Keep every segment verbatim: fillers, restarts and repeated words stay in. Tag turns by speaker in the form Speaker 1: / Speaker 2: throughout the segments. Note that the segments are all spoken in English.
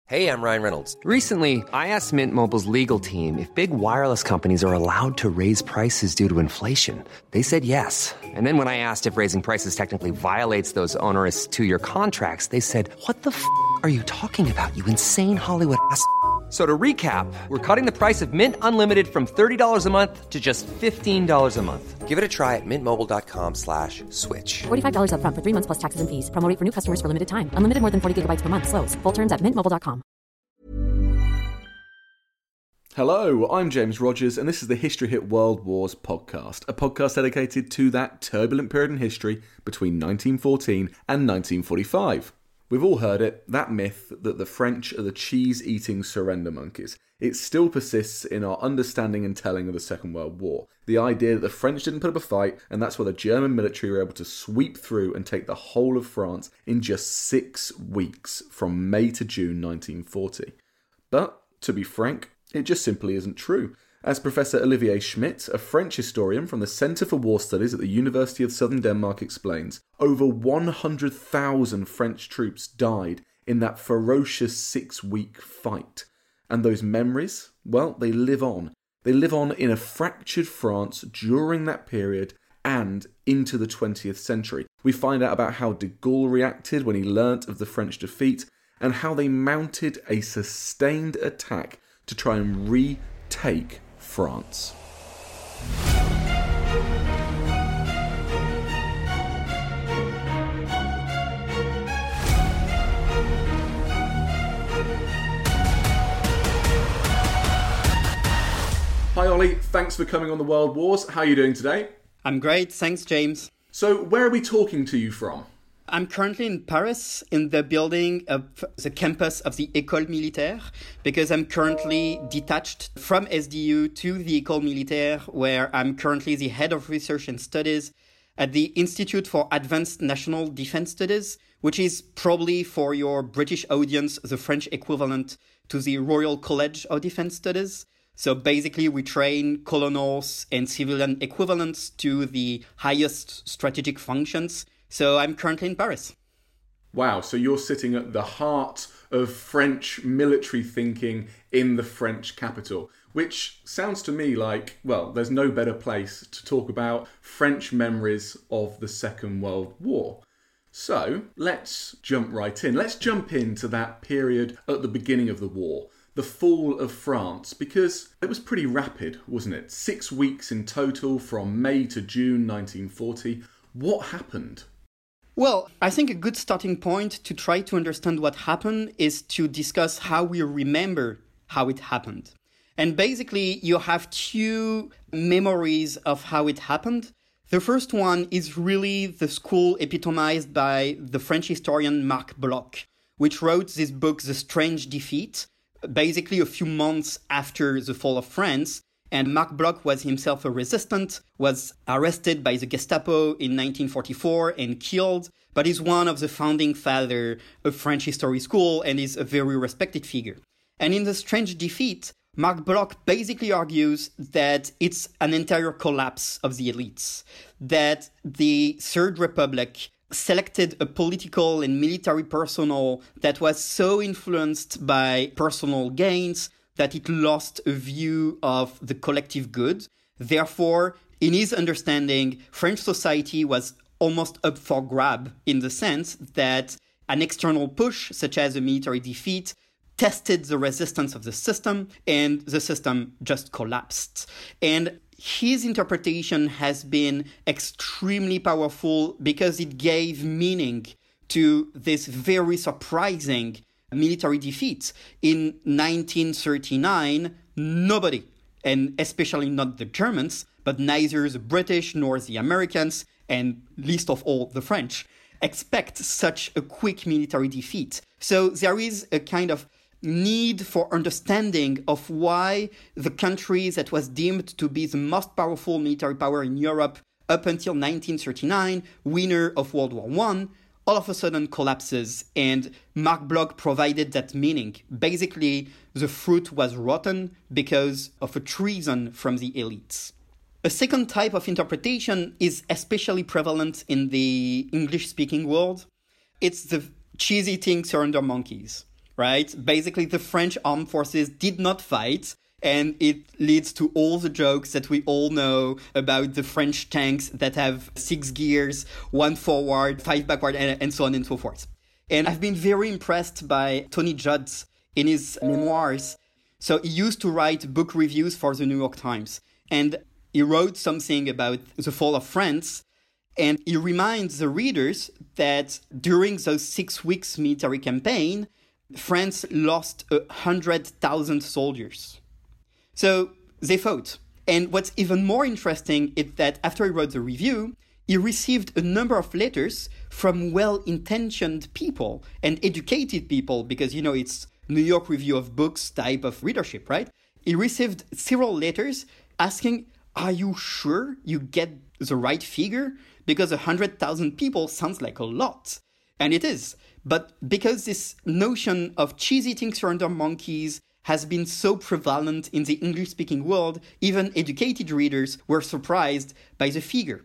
Speaker 1: Hey, I'm Ryan Reynolds.
Speaker 2: Recently, I asked Mint Mobile's legal team if big wireless companies are allowed to raise prices due to inflation. They said yes. And then when I asked if raising prices technically violates those onerous two-year contracts, they said, what the f*** are you talking about, you insane Hollywood ass f- So to recap, we're cutting the price of Mint Unlimited from thirty dollars a month to just fifteen dollars a month.
Speaker 1: Give it a try at mintmobile.com slash switch.
Speaker 3: forty-five dollars up front for three months plus taxes and fees. Promo rate for new customers for limited time. Unlimited more than forty gigabytes per month. Slows full terms at mint mobile dot com.
Speaker 4: Hello, I'm James Rogers, and this is the History Hit World Wars podcast, a podcast dedicated to that turbulent period in history between nineteen fourteen and nineteen forty-five. We've all heard it, that myth that the French are the cheese-eating surrender monkeys. It still persists in our understanding and telling of the Second World War. The idea that the French didn't put up a fight, and that's why the German military were able to sweep through and take the whole of France in just six weeks, from May to June nineteen forty. But, to be frank, it just simply isn't true. As Professor Olivier Schmitt, a French historian from the Centre for War Studies at the University of Southern Denmark, explains, over one hundred thousand French troops died in that ferocious six-week fight. And those memories, well, they live on. They live on in a fractured France during that period and into the twentieth century. We find out about how de Gaulle reacted when he learnt of the French defeat and how they mounted a sustained attack to try and retake France. Hi Ollie, thanks for coming on the World Wars. How are you doing today?
Speaker 5: I'm great, thanks James.
Speaker 4: So where are we talking to you from?
Speaker 5: I'm currently in Paris, in the building of the campus of the École Militaire, because I'm currently detached from S D U to the École Militaire, where I'm currently the head of research and studies at the Institute for Advanced National Defense Studies, which is probably for your British audience the French equivalent to the Royal College of Defense Studies. So basically, we train colonels and civilian equivalents to the highest strategic functions. So I'm currently in Paris.
Speaker 4: Wow, so you're sitting at the heart of French military thinking in the French capital, which sounds to me like, well, there's no better place to talk about French memories of the Second World War. So let's jump right in. Let's jump into that period at the beginning of the war. The fall of France, because it was pretty rapid, wasn't it? Six weeks in total from May to June nineteen forty. What happened?
Speaker 5: Well, I think a good starting point to try to understand what happened is to discuss how we remember how it happened. And basically, you have two memories of how it happened. The first one is really the school epitomized by the French historian Marc Bloch, which wrote this book, The Strange Defeat, basically a few months after the fall of France. And Marc Bloch was himself a resistant, was arrested by the Gestapo in nineteen forty-four and killed, but is one of the founding fathers of French history school and is a very respected figure. And in The Strange Defeat, Marc Bloch basically argues that it's an entire collapse of the elites, that the Third Republic selected a political and military personnel that was so influenced by personal gains that it lost a view of the collective good. Therefore, in his understanding, French society was almost up for grab in the sense that an external push, such as a military defeat, tested the resistance of the system, and the system just collapsed. And his interpretation has been extremely powerful because it gave meaning to this very surprising military defeat. In nineteen thirty-nine, nobody, and especially not the Germans, but neither the British nor the Americans, and least of all the French, expect such a quick military defeat. So there is a kind of need for understanding of why the country that was deemed to be the most powerful military power in Europe up until nineteen thirty-nine, winner of World War One, all of a sudden collapses, and Marc Bloch provided that meaning. Basically, the fruit was rotten because of a treason from the elites. A second type of interpretation is especially prevalent in the English-speaking world. It's the cheese-eating surrender monkeys. right? Basically, the French armed forces did not fight, and it leads to all the jokes that we all know about the French tanks that have six gears, one forward, five backward, and, and so on and so forth. And I've been very impressed by Tony Judd in his memoirs. So he used to write book reviews for the New York Times. And he wrote something about the fall of France. And he reminds the readers that during those six weeks military campaign, France lost one hundred thousand soldiers. So they fought. And what's even more interesting is that after he wrote the review, he received a number of letters from well-intentioned people and educated people, because, you know, it's New York Review of Books type of readership, right? He received several letters asking, are you sure you get the right figure? Because one hundred thousand people sounds like a lot. And it is. But because this notion of cheese-eating surrender monkeys has been so prevalent in the English-speaking world, even educated readers were surprised by the figure.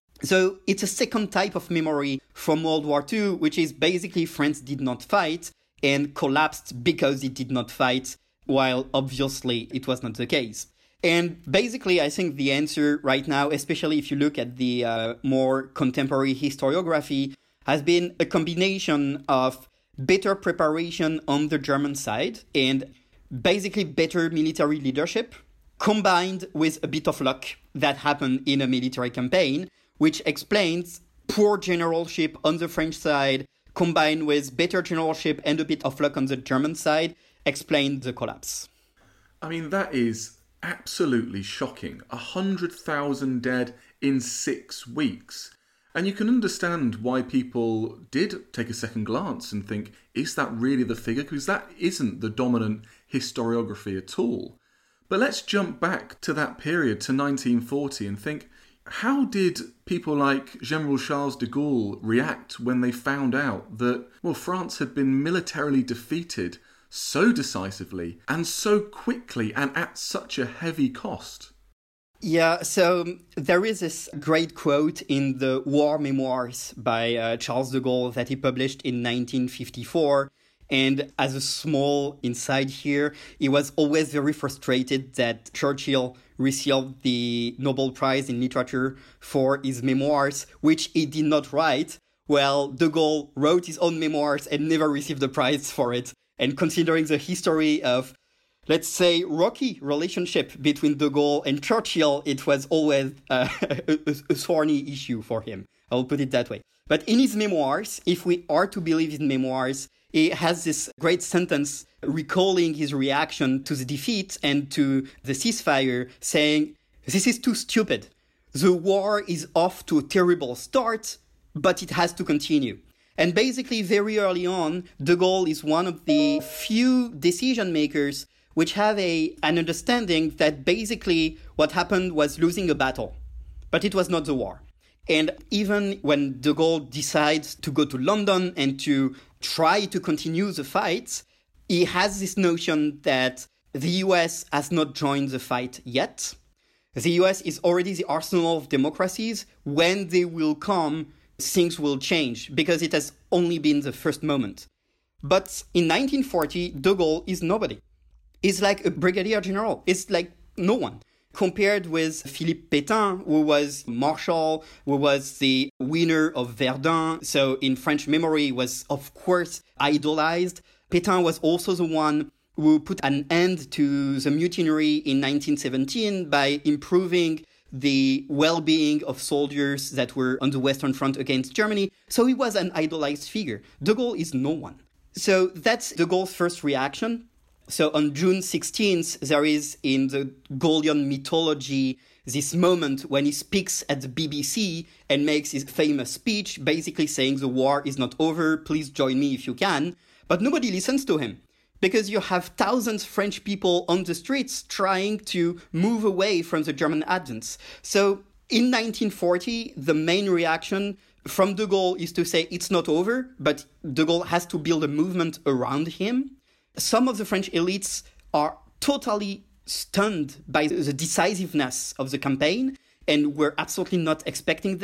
Speaker 5: So it's a second type of memory from World War Two, which is basically France did not fight and collapsed because it did not fight, while obviously it was not the case. And basically, I think the answer right now, especially if you look at the uh, more contemporary historiography, has been a combination of better preparation on the German side and basically better military leadership, combined with a bit of luck that happened in a military campaign, which explains poor generalship on the French side, combined with better generalship and a bit of luck on the German side, explained the collapse.
Speaker 4: I mean, that is absolutely shocking. A hundred thousand dead in six weeks. And you can understand why people did take a second glance and think, is that really the figure? Because that isn't the dominant historiography at all. But let's jump back to that period, to nineteen forty, and think, how did people like General Charles de Gaulle react when they found out that, well, France had been militarily defeated so decisively and so quickly and at such a heavy cost?
Speaker 5: Yeah, so there is this great quote in the War Memoirs by uh, Charles de Gaulle that he published in nineteen fifty-four. And as a small insight here, he was always very frustrated that Churchill received the Nobel Prize in Literature for his memoirs, which he did not write. Well, de Gaulle wrote his own memoirs and never received the prize for it. And considering the history of, let's say, rocky relationship between de Gaulle and Churchill, it was always uh, a, a thorny issue for him. I'll put it that way. But in his memoirs, if we are to believe his memoirs, he has this great sentence recalling his reaction to the defeat and to the ceasefire, saying, "This is too stupid. The war is off to a terrible start, but it has to continue." And basically, very early on, de Gaulle is one of the few decision makers which have a an understanding that basically what happened was losing a battle, but it was not the war. And even when de Gaulle decides to go to London and to try to continue the fight, he has this notion that the U S has not joined the fight yet. The U S is already the arsenal of democracies. When they will come, things will change, because it has only been the first moment. But in nineteen forty, de Gaulle is nobody. He's like a brigadier general. It's like no one. Compared with Philippe Pétain, who was Marshal, who was the winner of Verdun, so in French memory was, of course, idolized. Pétain was also the one who put an end to the mutiny in nineteen seventeen by improving the well-being of soldiers that were on the Western Front against Germany. So he was an idolized figure. De Gaulle is no one. So that's de Gaulle's first reaction. So on June sixteenth, there is in the Gaullian mythology this moment when he speaks at the B B C and makes his famous speech, basically saying the war is not over, please join me if you can. But nobody listens to him, because you have thousands of French people on the streets trying to move away from the German advance. So in nineteen forty, the main reaction from de Gaulle is to say it's not over, but de Gaulle has to build a movement around him. Some of the French elites are totally stunned by the decisiveness of the campaign, and were absolutely not expecting that.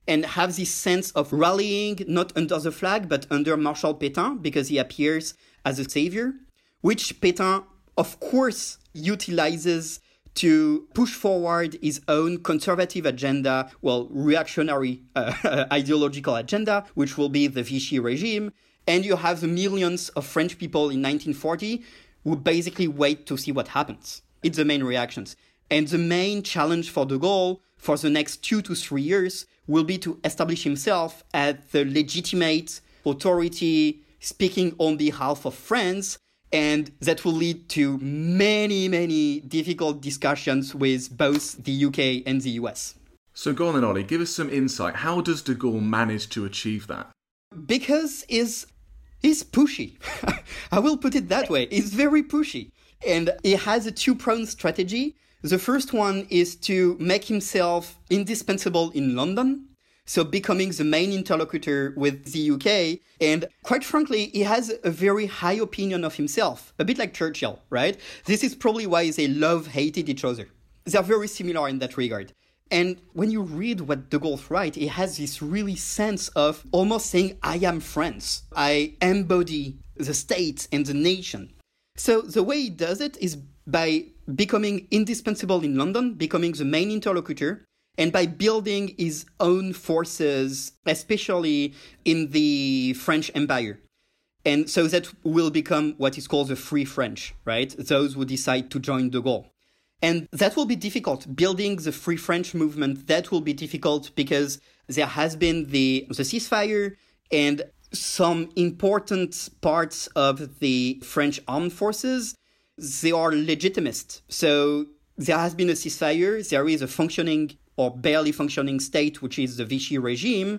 Speaker 5: and have this sense of rallying, not under the flag, but under Marshal Pétain, because he appears as a savior, which Pétain, of course, utilizes to push forward his own conservative agenda, well, reactionary uh, ideological agenda, which will be the Vichy regime. And you have the millions of French people in nineteen forty who basically wait to see what happens. It's the main reactions. And the main challenge for de Gaulle for the next two to three years will be to establish himself as the legitimate authority speaking on behalf of France. And that will lead to many, many difficult discussions with both the U K and the U S.
Speaker 4: So go on then, Ollie, give us some insight. How does de Gaulle manage to achieve that?
Speaker 5: Because he's, he's pushy. I will put it that way. He's very pushy. And he has a two-pronged strategy. The first one is to make himself indispensable in London, so becoming the main interlocutor with the U K. And quite frankly, he has a very high opinion of himself, a bit like Churchill, right? This is probably why they love-hated each other. They're very similar in that regard. And when you read what de Gaulle writes, he has this really sense of almost saying, I am France. I embody the state and the nation. So the way he does it is by becoming indispensable in London, becoming the main interlocutor, and by building his own forces, especially in the French Empire. And so that will become what is called the Free French, right? Those who decide to join de Gaulle. And that will be difficult. Building the Free French movement, that will be difficult because there has been the, the ceasefire and some important parts of the French armed forces, they are legitimist. So there has been a ceasefire, there is a functioning or barely functioning state, which is the Vichy regime,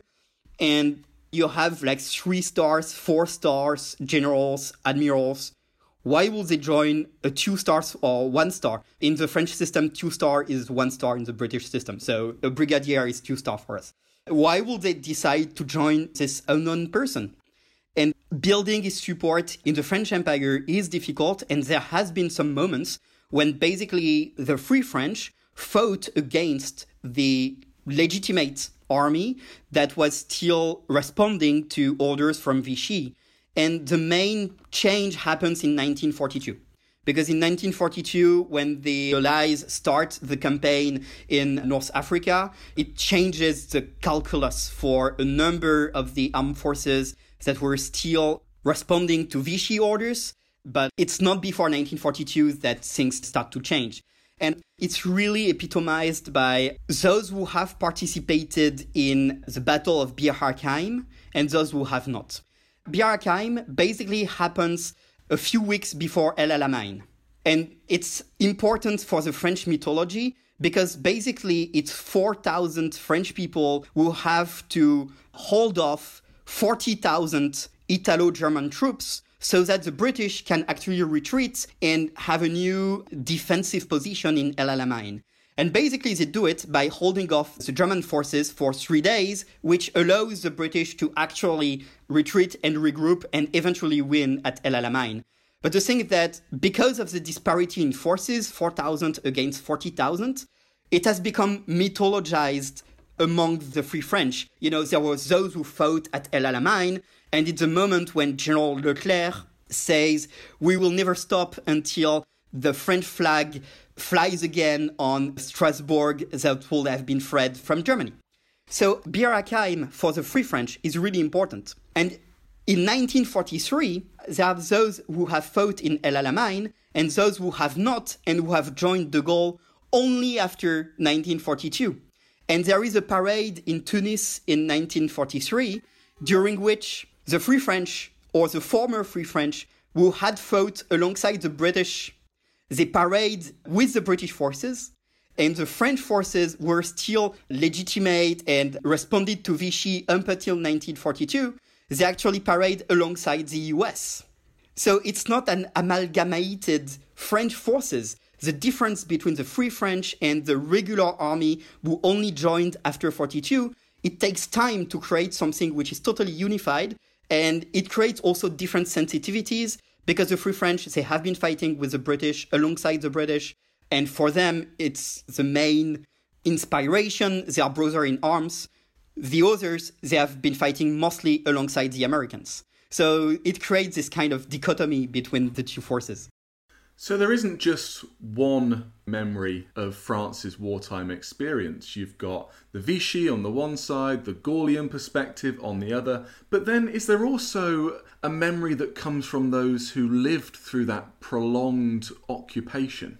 Speaker 5: and you have like three stars, four stars, generals, admirals. Why would they join a two stars or one star? In the French system, two star is one star in the British system. So a brigadier is two star for us. Why would they decide to join this unknown person? And building his support in the French Empire is difficult. And there has been some moments when basically the Free French fought against the legitimate army that was still responding to orders from Vichy. And the main change happens in nineteen forty-two. Because in nineteen forty-two, when the Allies start the campaign in North Africa, it changes the calculus for a number of the armed forces that were still responding to Vichy orders. But it's not before nineteen forty-two that things start to change. And it's really epitomized by those who have participated in the Battle of Bir Hakeim and those who have not. Bir Hakeim basically happens a few weeks before El Alamein. And it's important for the French mythology because basically it's four thousand French people who have to hold off forty thousand Italo-German troops so that the British can actually retreat and have a new defensive position in El Alamein. And basically they do it by holding off the German forces for three days, which allows the British to actually retreat and regroup and eventually win at El Alamein. But the thing is that because of the disparity in forces, four thousand against forty thousand, it has become mythologized among the Free French. You know, there were those who fought at El Alamein, and it's a moment when General Leclerc says, we will never stop until the French flag flies again on Strasbourg that would have been freed from Germany. So Bir Hakeim for the Free French is really important. And in nineteen forty-three, there are those who have fought in El Alamein and those who have not and who have joined de Gaulle only after nineteen forty-two. And there is a parade in Tunis in nineteen forty-three, during which the Free French, or the former Free French, who had fought alongside the British, they parade with the British forces, and the French forces were still legitimate and responded to Vichy up until nineteen forty-two. They actually parade alongside the U S. So it's not an amalgamated French forces. The difference between the Free French and the regular army who only joined after forty-two, it takes time to create something which is totally unified, and it creates also different sensitivities because the Free French, they have been fighting with the British, alongside the British, and for them, it's the main inspiration, they are brothers in arms. The others, they have been fighting mostly alongside the Americans. So it creates this kind of dichotomy between the two forces.
Speaker 4: So there isn't just one memory of France's wartime experience. You've got the Vichy on the one side, the Gaullian perspective on the other. But then is there also a memory that comes from those who lived through that prolonged occupation?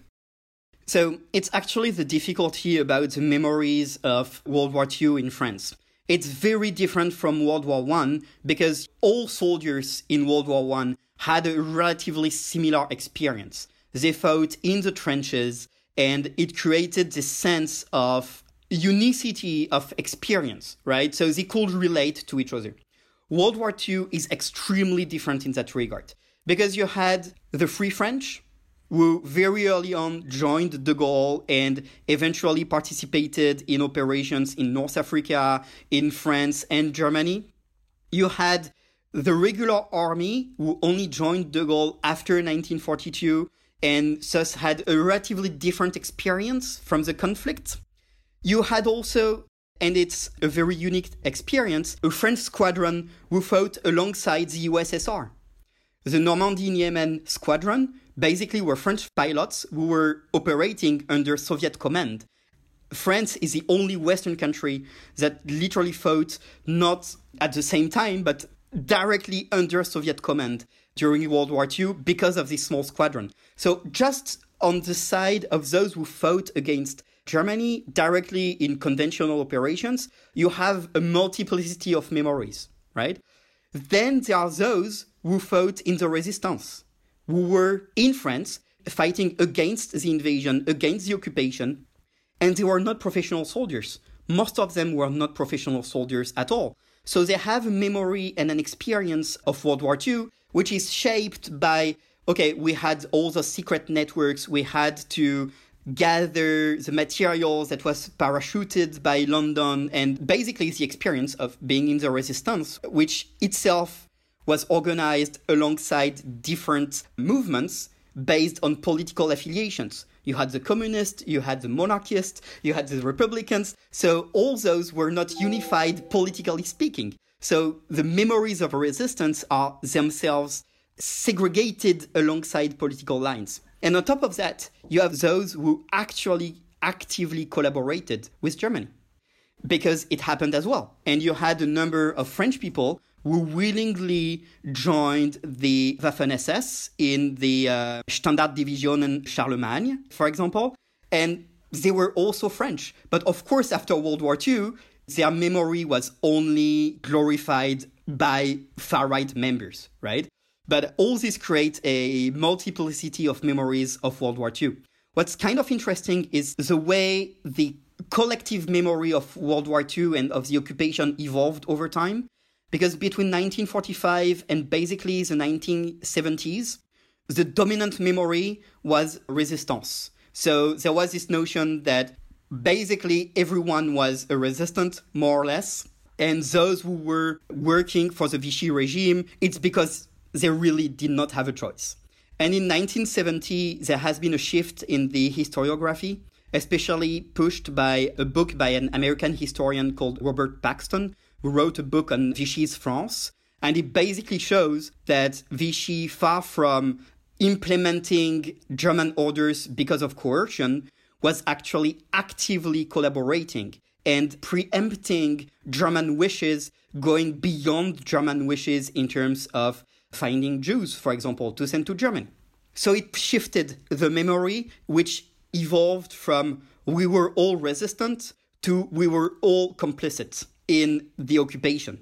Speaker 5: So it's actually the difficulty about the memories of World War Two in France. It's very different from World War One because all soldiers in World War One had a relatively similar experience. They fought in the trenches, and it created this sense of unicity of experience, right? So they could relate to each other. World War Two is extremely different in that regard because you had the Free French, who very early on joined de Gaulle and eventually participated in operations in North Africa, in France and Germany. You had the regular army, who only joined de Gaulle after nineteen forty-two and thus had a relatively different experience from the conflict. You had also, and it's a very unique experience, a French squadron who fought alongside the U S S R. The Normandy-Niemen squadron basically were French pilots who were operating under Soviet command. France is the only Western country that literally fought not at the same time, but directly under Soviet command during World War Two because of this small squadron. So just on the side of those who fought against Germany directly in conventional operations, you have a multiplicity of memories, right? Then there are those who fought in the resistance, who were in France fighting against the invasion, against the occupation, and they were not professional soldiers. Most of them were not professional soldiers at all. So they have a memory and an experience of World War Two, which is shaped by, okay, we had all the secret networks, we had to gather the materials that was parachuted by London, and basically the experience of being in the resistance, which itself was organized alongside different movements based on political affiliations. You had the communists, you had the monarchists, you had the republicans. So all those were not unified politically speaking. So the memories of resistance are themselves segregated alongside political lines. And on top of that, you have those who actually actively collaborated with Germany because it happened as well. And you had a number of French people who willingly joined the Waffen-S S in the uh, Standarddivisionen Charlemagne, for example. And they were also French. But of course, after World War Two, their memory was only glorified by far-right members, right? But all this creates a multiplicity of memories of World War Two. What's kind of interesting is the way the collective memory of World War Two and of the occupation evolved over time. Because between nineteen forty-five and basically the nineteen seventies, the dominant memory was resistance. So there was this notion that basically everyone was a resistant, more or less. And those who were working for the Vichy regime, it's because they really did not have a choice. And in nineteen seventy, there has been a shift in the historiography, especially pushed by a book by an American historian called Robert Paxton, who wrote a book on Vichy's France. And it basically shows that Vichy, far from implementing German orders because of coercion, was actually actively collaborating and preempting German wishes, going beyond German wishes in terms of finding Jews, for example, to send to Germany. So it shifted the memory, which evolved from we were all resistant to we were all complicit in the occupation.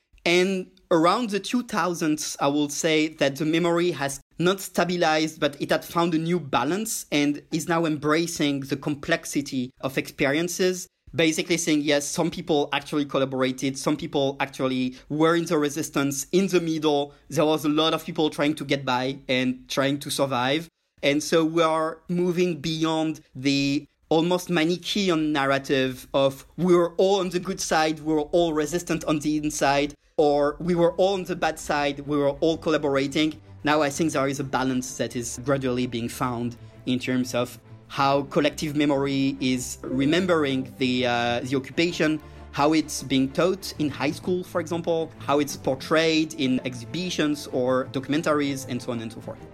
Speaker 5: And around the two thousands, I will say that the memory has not stabilized, but it had found a new balance and is now embracing the complexity of experiences, basically saying, yes, some people actually collaborated, some people actually were in the resistance. In the middle, there was a lot of people trying to get by and trying to survive. And so we are moving beyond the almost Manichaean narrative of we were all on the good side, we were all resistant on the inside, or we were all on the bad side, we were all collaborating. Now I think there is a balance that is gradually being found in terms of how collective memory is remembering the uh, the occupation, how it's being taught in high school, for example, how it's portrayed in exhibitions or documentaries, and so on and so forth.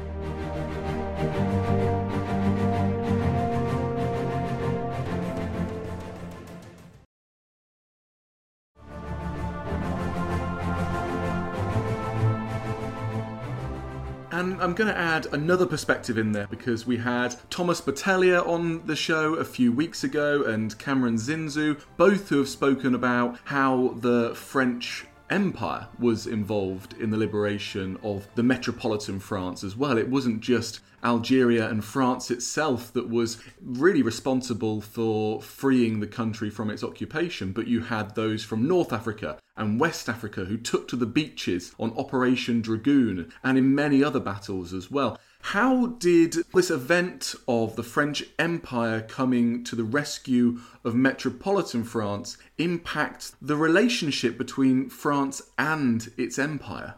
Speaker 4: And I'm going to add another perspective in there because we had Thomas Battaglia on the show a few weeks ago and Cameron Zinzu, both who have spoken about how the French Empire was involved in the liberation of the metropolitan France as well. It wasn't just Algeria and France itself that was really responsible for freeing the country from its occupation, but you had those from North Africa and West Africa who took to the beaches on Operation Dragoon and in many other battles as well. How did this event of the French Empire coming to the rescue of metropolitan France impact the relationship between France and its empire?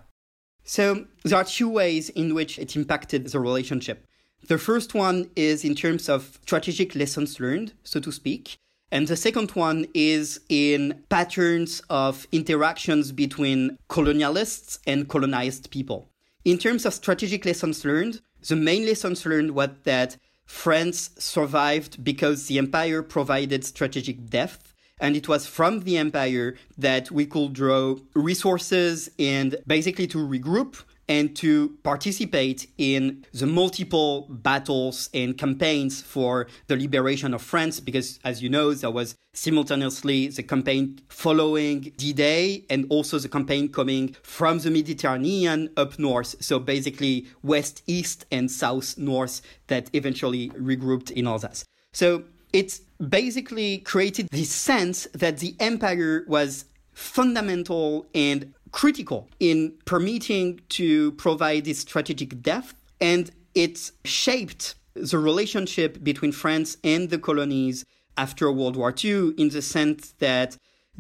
Speaker 5: So there are two ways in which it impacted the relationship. The first one is in terms of strategic lessons learned, so to speak. And the second one is in patterns of interactions between colonialists and colonized people. In terms of strategic lessons learned, the main lessons learned was that France survived because the empire provided strategic depth. And it was from the empire that we could draw resources and basically to regroup and to participate in the multiple battles and campaigns for the liberation of France. Because, as you know, there was simultaneously the campaign following D-Day and also the campaign coming from the Mediterranean up north. So basically west, east and south, north that eventually regrouped in Alsace. So it's basically created this sense that the empire was fundamental and critical in permitting to provide this strategic depth, and it shaped the relationship between France and the colonies after World War Two in the sense that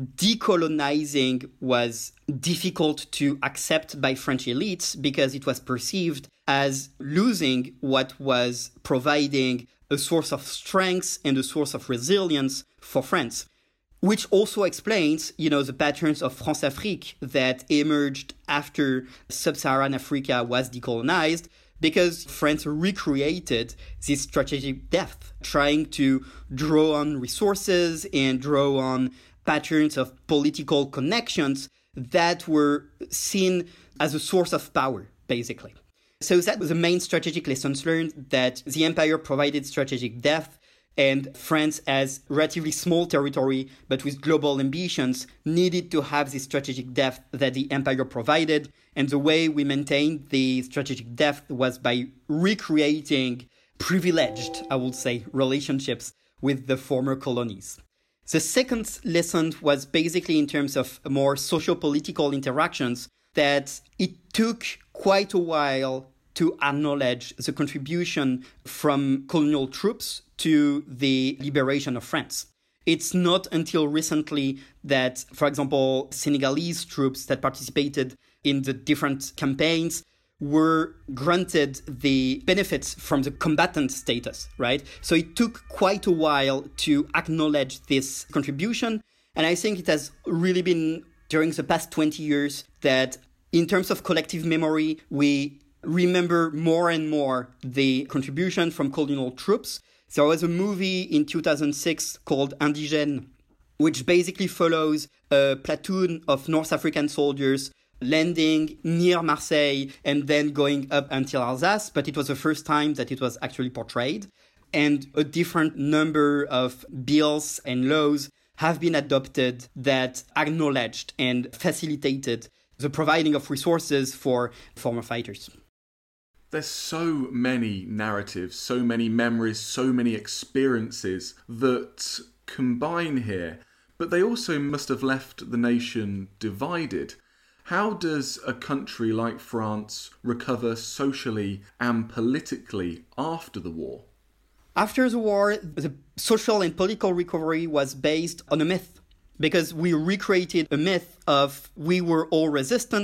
Speaker 5: decolonizing was difficult to accept by French elites because it was perceived as losing what was providing a source of strength and a source of resilience for France, which also explains, you know, the patterns of France-Afrique that emerged after sub-Saharan Africa was decolonized, because France recreated this strategic depth, trying to draw on resources and draw on patterns of political connections that were seen as a source of power, basically. So that was the main strategic lessons learned, that the empire provided strategic depth, and France, as relatively small territory, but with global ambitions, needed to have the strategic depth that the empire provided. And the way we maintained the strategic depth was by recreating privileged, I would say, relationships with the former colonies. The second lesson was basically in terms of more socio-political interactions, that it took quite a while to acknowledge the contribution from colonial troops to the liberation of France. It's not until recently that, for example, Senegalese troops that participated in the different campaigns were granted the benefits from the combatant status, right? So it took quite a while to acknowledge this contribution. And I think it has really been during the past twenty years that in terms of collective memory, we remember more and more the contribution from colonial troops. There was a movie in two thousand six called Indigène, which basically follows a platoon of North African soldiers landing near Marseille and then going up until Alsace, but it was the first time that it was actually portrayed. And a different number of bills and laws have been adopted that acknowledged and facilitated the providing of resources for former fighters.
Speaker 4: There's so many narratives, so many memories, so many experiences that combine here, but they also must have left the nation divided. How does a country like France recover socially and politically after the war?
Speaker 5: After the war, the social and political recovery was based on a myth, because we recreated a myth of we were all resistant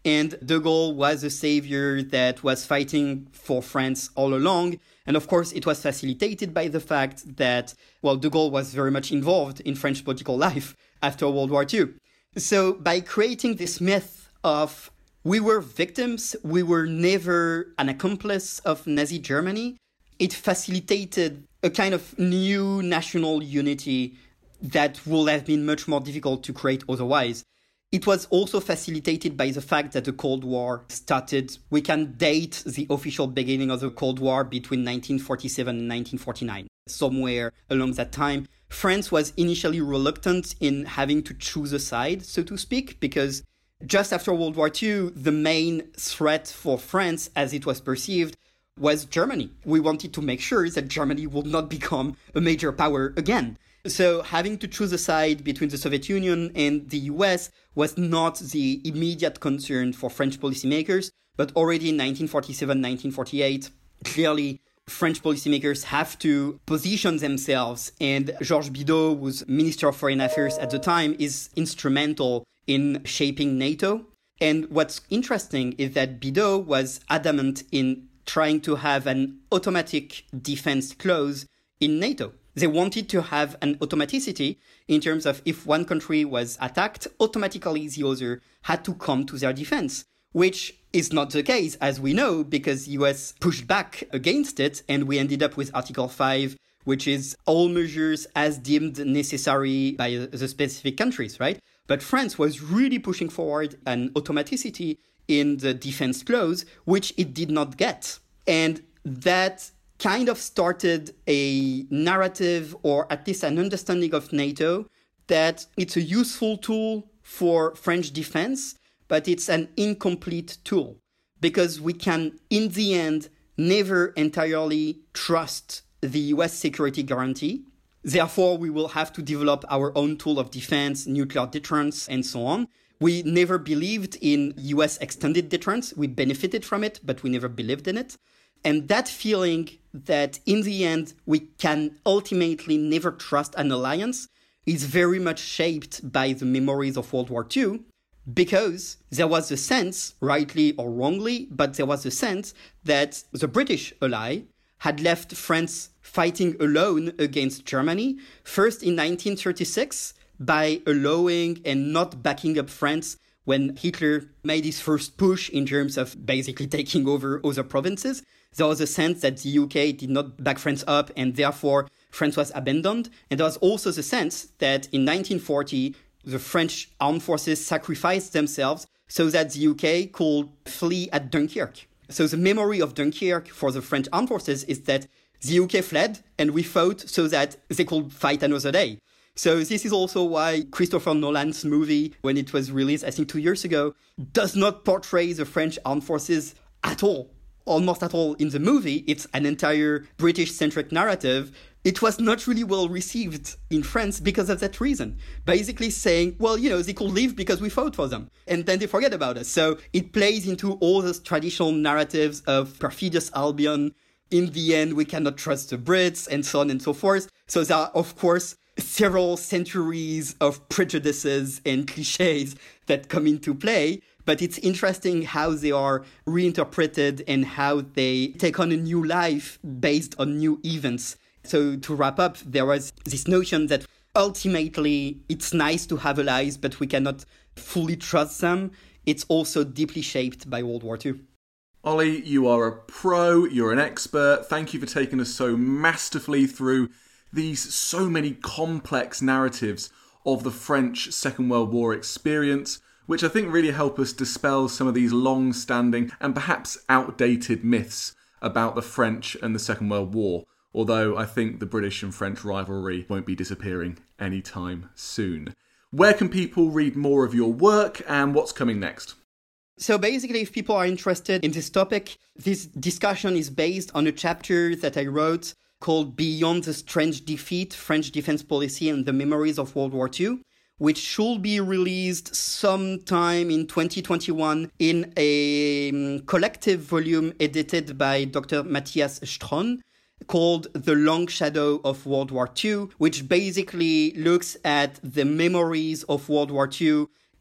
Speaker 5: And de Gaulle was a savior that was fighting for France all along. And of course, it was facilitated by the fact that, well, de Gaulle was very much involved in French political life after World War Two. So by creating this myth of we were victims, we were never an accomplice of Nazi Germany, it facilitated a kind of new national unity that would have been much more difficult to create otherwise. It was also facilitated by the fact that the Cold War started. We can date the official beginning of the Cold War between nineteen forty-seven and nineteen forty-nine. Somewhere along that time, France was initially reluctant in having to choose a side, so to speak, because just after World War Two, the main threat for France, as it was perceived, was Germany. We wanted to make sure that Germany would not become a major power again. So having to choose a side between the Soviet Union and the U S was not the immediate concern for French policymakers, but already in nineteen forty-seven, nineteen forty-eight, clearly French policymakers have to position themselves, and Georges Bidault, who was Minister of Foreign Affairs at the time, is instrumental in shaping NATO. And what's interesting is that Bidault was adamant in trying to have an automatic defense clause in NATO. They wanted to have an automaticity in terms of if one country was attacked, automatically the other had to come to their defense, which is not the case, as we know, because the U S pushed back against it, and we ended up with Article five, which is all measures as deemed necessary by the specific countries, right? But France was really pushing forward an automaticity in the defense clause, which it did not get. And that kind of started a narrative, or at least an understanding of NATO, that it's a useful tool for French defense, but it's an incomplete tool because we can, in the end, never entirely trust the U S security guarantee. Therefore, we will have to develop our own tool of defense, nuclear deterrence, and so on. We never believed in U S extended deterrence. We benefited from it, but we never believed in it. And that feeling that in the end, we can ultimately never trust an alliance is very much shaped by the memories of World War Two, because there was a sense, rightly or wrongly, but there was a sense that the British ally had left France fighting alone against Germany, first in nineteen thirty-six, by allowing and not backing up France when Hitler made his first push in terms of basically taking over other provinces. There was a sense that the U K did not back France up, and therefore France was abandoned. And there was also the sense that in nineteen forty, the French armed forces sacrificed themselves so that the U K could flee at Dunkirk. So the memory of Dunkirk for the French armed forces is that the U K fled and we fought so that they could fight another day. So this is also why Christopher Nolan's movie, when it was released, I think two years ago, does not portray the French armed forces at all. Almost at all in the movie. It's an entire British-centric narrative. It was not really well received in France because of that reason. Basically saying, well, you know, they could leave because we fought for them. And then they forget about us. So it plays into all those traditional narratives of perfidious Albion. In the end, we cannot trust the Brits, and so on and so forth. So there are, of course, several centuries of prejudices and cliches that come into play. But it's interesting how they are reinterpreted and how they take on a new life based on new events. So to wrap up, there was this notion that ultimately it's nice to have allies, but we cannot fully trust them. It's also deeply shaped by World War Two.
Speaker 4: Ollie, you are a pro, you're an expert. Thank you for taking us so masterfully through these so many complex narratives of the French Second World War experience, which I think really help us dispel some of these long-standing and perhaps outdated myths about the French and the Second World War, although I think the British and French rivalry won't be disappearing anytime soon. Where can people read more of your work, and what's coming next?
Speaker 5: So basically, if people are interested in this topic, this discussion is based on a chapter that I wrote called Beyond the Strange Defeat, French Defense Policy and the Memories of World War Two, which should be released sometime in twenty twenty-one in a um, collective volume edited by Doctor Matthias Stron called The Long Shadow of World War Two, which basically looks at the memories of World War Two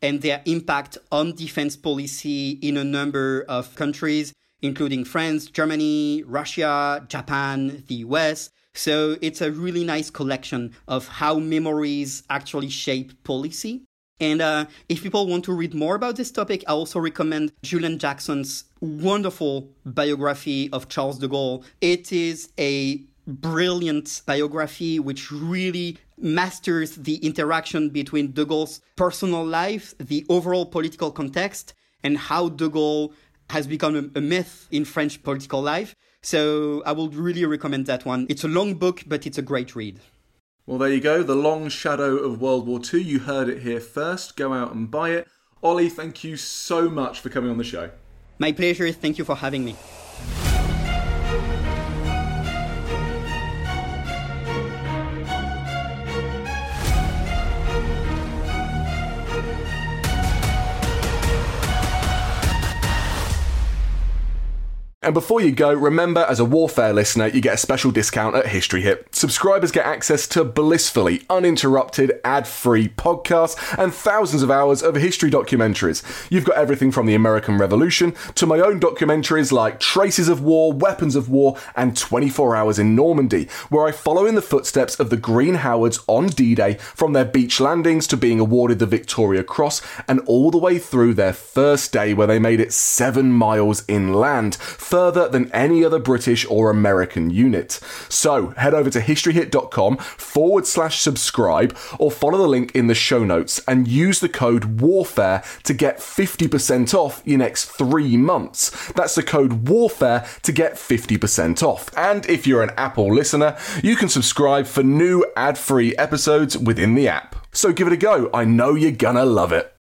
Speaker 5: and their impact on defense policy in a number of countries, including France, Germany, Russia, Japan, the U S. So it's a really nice collection of how memories actually shape policy. And uh, if people want to read more about this topic, I also recommend Julian Jackson's wonderful biography of Charles de Gaulle. It is a brilliant biography which really masters the interaction between de Gaulle's personal life, the overall political context, and how de Gaulle has become a, a myth in French political life. So I would really recommend that one. It's a long book, but it's a great read.
Speaker 4: Well, there you go. The Long Shadow of World War Two. You heard it here first. Go out and buy it. Ollie, thank you so much for coming on the show.
Speaker 5: My pleasure. Thank you for having me.
Speaker 4: And before you go, remember, as a Warfare listener, you get a special discount at History Hit. Subscribers get access to blissfully uninterrupted, ad-free podcasts and thousands of hours of history documentaries. You've got everything from the American Revolution to my own documentaries like Traces of War, Weapons of War, and twenty-four hours in Normandy, where I follow in the footsteps of the Green Howards on D-Day, from their beach landings to being awarded the Victoria Cross, and all the way through their first day where they made it seven miles inland, further than any other British or American unit. So head over to historyhit.com forward slash subscribe or follow the link in the show notes and use the code WARFARE to get fifty percent off your next three months. That's the code WARFARE to get fifty percent off. And if you're an Apple listener, you can subscribe for new ad-free episodes within the app. So give it a go. I know you're gonna love it.